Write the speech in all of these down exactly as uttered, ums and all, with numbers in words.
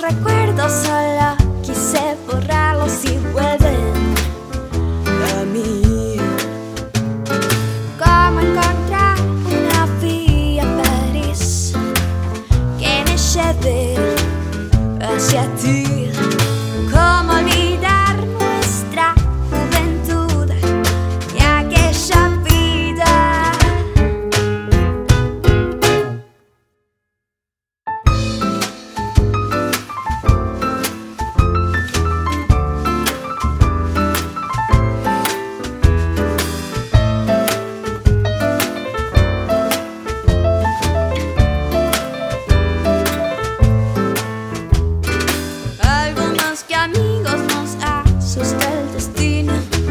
recuerdos solo quise borrarlos y vuelven a mí. ¿Cómo encontrar una vía a París que me lleve hacia ti? ¿Cómo olvidar nuestra juventud y aquella vida? Amigos nos asusta el destino,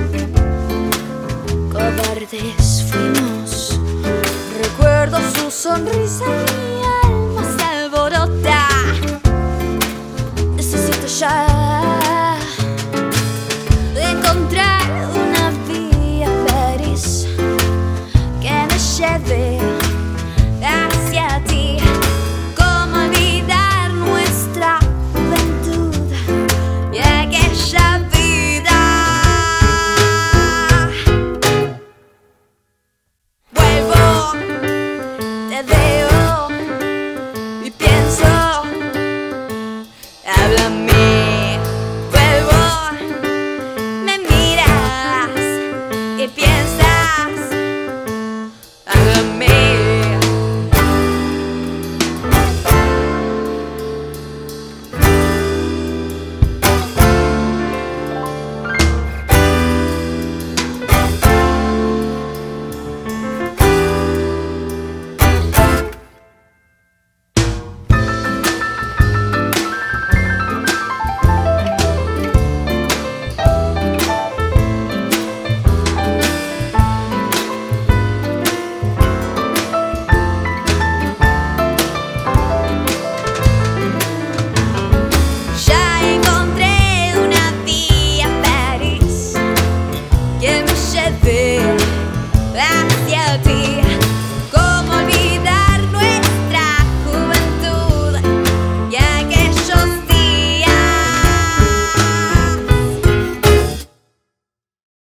cobardes fuimos. Recuerdo su sonrisa y mi alma se alborota. Necesito ya